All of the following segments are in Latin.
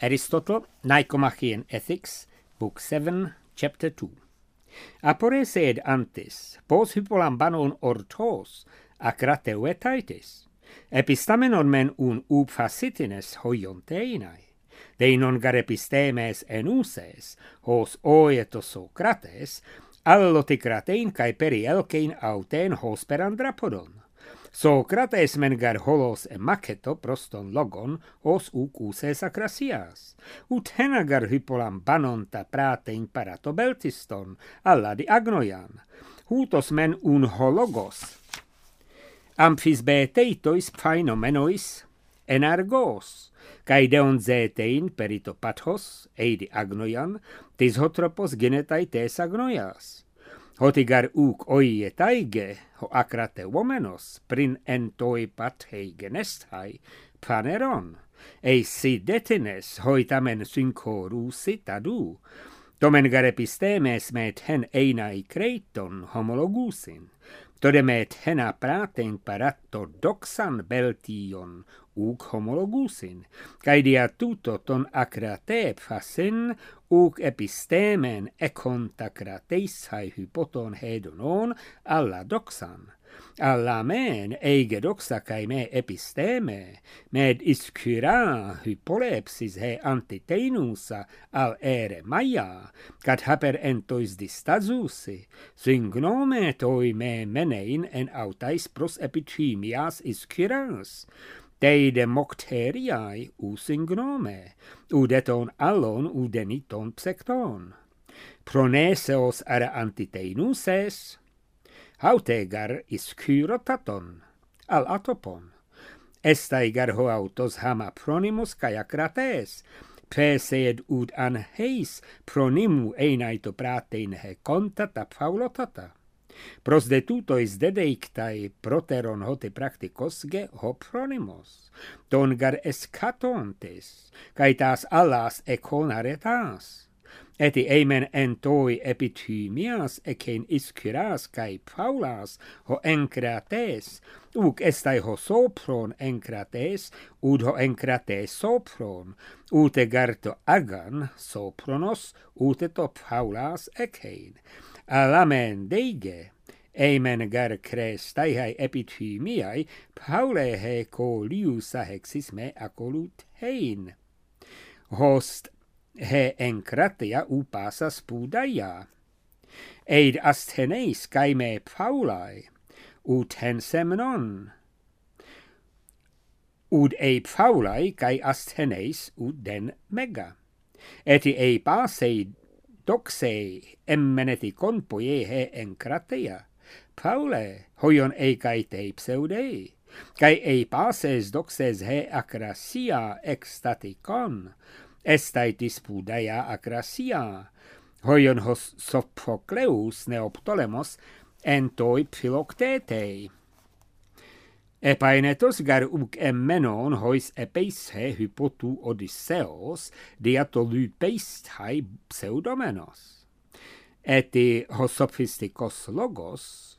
Aristotle, Nicomachean Ethics, Book 7, Chapter 2. Apore sed antes, pos hypolambanon ortos, acrateuetaites, epistamenon men un upfacitines hoionteinae, de non gar epistemes enuses, hos oetos Socrates, alloticratein cae perielcein auten hos per andrapodon. Socrates men gar holos emaceto proston logon os uses acrasias, ut hena gar hypolambanon ta pratein paratobeltiston, alla di agnoian, hutos men un hologos, amphisbeteitois phaenomenois enargos, cae deon zetein peritopathos, eidi agnoian, tis hotropos genetai tes agnoias. Hotigar uc oietaige, ho acrate vomenos, prin entoi pathei genestai, paneron, si detines hoitamen synchorusi tadu, tomen gar epistemes met hen einai creiton homologusin, todemet hena praten paratto doxan beltion uc homologusin, cae dia tuto ton acrate facin uc epistemen econtacrateisai hypoton hedonon alla doxan. Alla men eige doxa cae me episteme, med iscyra hypolepsis he antitenusa al ere maia, cat haper entois distazusi, syngnome toi me menein en autais pros epithemias iscyras, deide mocteriae usingnome, udeton allon udeniton psecton. Proneseos ara antitenuses, hautegar iscyrotaton, al atopon. Estaigar ho autos hama pronimus cae acrates, pesed ud anheis pronimu einaito pratein he contata paulotata. Pros de tutois dedeictae proteron hote practicosge ho pronimos, don gar escatontes, cae tas allas econaretas. Eti eimen entoi epithemias ecen iscyras cae paulas ho encrates, uc estai ho sopron encrates, ud ho encrates sopron, ute garto agan sopronos, ute to paulas ecen. Alamen deige, eimen gar crestae epithemiae, paule he colius ahexis me acolut hein. Host he encratia upasa spudaia. Eid astheneis cae me paulae, ut hen semnon. Ud paulae cae astheneis ut den mega. Eti pasei doxei emmeneti conpoie he encratia. Paule, hoion cae te pseudei. Cae pases doxes he acrasia extaticon. Estai dispudaia acrasia, hoion hos Sophocleus Neoptolemos entoi Philoctetei. Epainetos gar uc emmenon hois epeishe hypotu Odysseos diatolupeistai pseudomenos. Eti hos sophistikos logos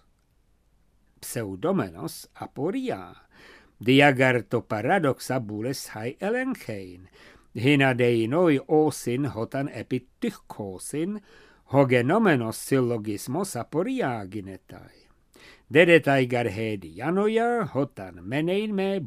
pseudomenos aporia, diagarto paradoxa bules hai elenchein, hina dei noi osin hotan epitychosin, hogenomenos syllogismos aporia ginetai. Dedetai gar hedianoia hotan menein me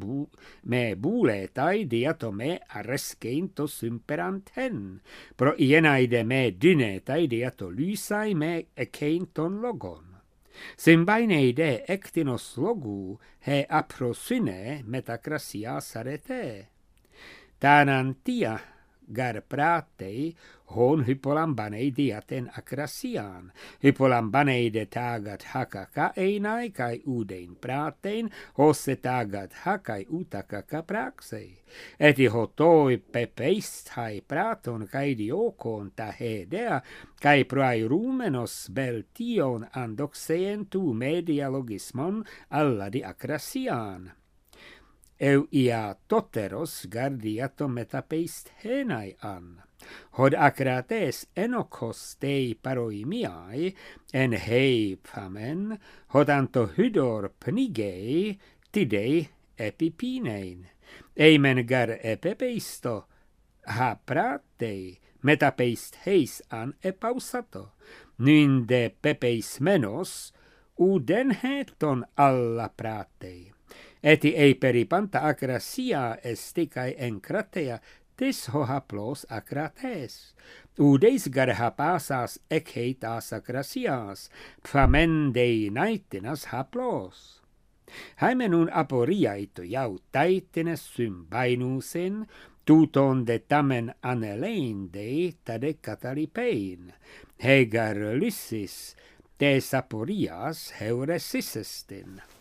buletai diatome areskein to symperant hen, pro ienaide me dynetai diato lysai me ekein ton logon. Symbaineide ectinos logu he aprosyne metacrasia sarete. Tanantia gar pratei hon hypolambanei diaten acrasian, hypolambanei de tagat hakaka einai kai udein pratein, hosse tagat hakai utakaka praxei, eti hotoi pepeistai praton kai diokon ta hedea, kai proai rumenos beltion andoxeen tu media logismon alla di acrasian. Eu ia toteros gardiato metapeist henai an. Hod acrates enokos tei paroimiai, en hei pamen, hod anto hydor pnigei, tidei epipinein. Eimen gar epepeisto ha prate, metapeist heis an epausato, ninde pepeis menos, uden heton alla prate. Eti ei peripanta acrasia esticae en Cratea, tis ho haplos acrates. Udeis garha pasas echeitas acrasias, phamendei naitinas haplos. Haimenun aporiaito jau taitines symbainusen, tuton de tamen aneleinde tade catalipein, hegar lyssis, tes aporias heuresisestin.